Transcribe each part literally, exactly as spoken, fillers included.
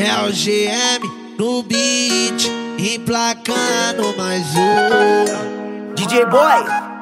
É o G M no beat, emplacando mais um D J Boy.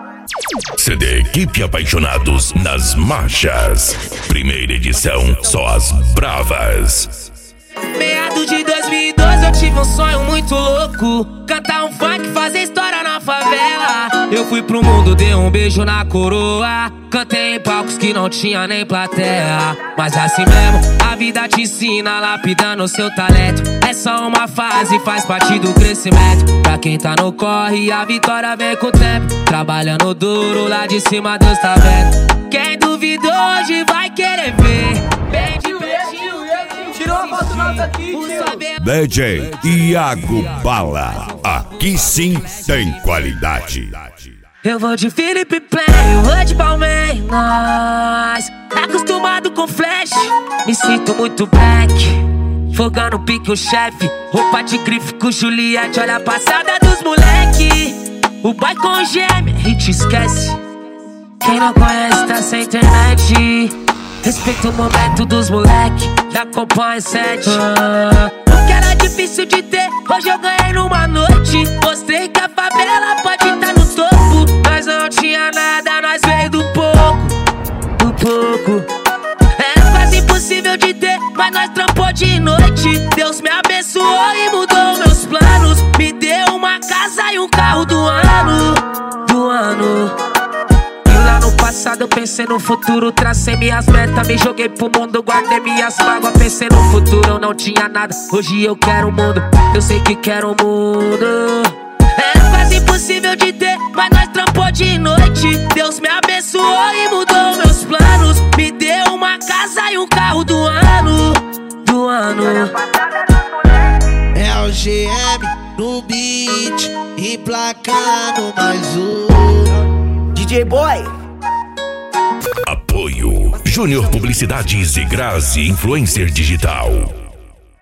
C D Equipe Apaixonados nas Marchas. Primeira edição, só as bravas. Meados de dois mil e doze eu tive um sonho muito louco, cantar um funk, fazer história na favela. Eu fui pro mundo, dei um beijo na coroa, cantei em palcos que não tinha nem plateia. Mas assim mesmo, a vida te ensina, lapidando seu talento. É só uma fase, faz parte do crescimento. Pra quem tá no corre, a vitória vem com o tempo. Trabalhando duro, lá de cima Deus tá vendo. Quem duvidou hoje vai querer ver. Bem de pertinho, Tirou uma foto nossa aqui, tio. D J Iago Bala. Aqui sim tem qualidade. Eu vou de Felipe Play, eu vou de Palmeiras. Acostumado com flash, me sinto muito black. Fogando pique o chefe, roupa de grife com Juliette. Olha a passada dos moleque. O boy com gêmea, a gente esquece. Quem não conhece tá sem internet. Respeita o momento dos moleque, da Companhia sete. ah, O que era difícil de ter, hoje eu ganhei numa noite. Mostrei que a favela pode estar no topo. Nós não tinha nada, nós veio do pouco, do pouco. Era quase impossível de ter, mas nós trampou de noite. Deus me abençoou e mudou meus planos. Me deu uma casa e um carro do ano, do ano. No passado eu pensei no futuro, tracei minhas metas, me joguei pro mundo, guardei minhas mágoas, pensei no futuro, eu não tinha nada, hoje eu quero o mundo, eu sei que quero o mundo. Era quase impossível de ter, mas nós trampou de noite. Deus me abençoou e mudou meus planos. Me deu uma casa e um carro do ano, do ano. É o G M no beat, emplacando mais um D J Boy. Apoio Júnior Publicidades e Grazi Influencer Digital.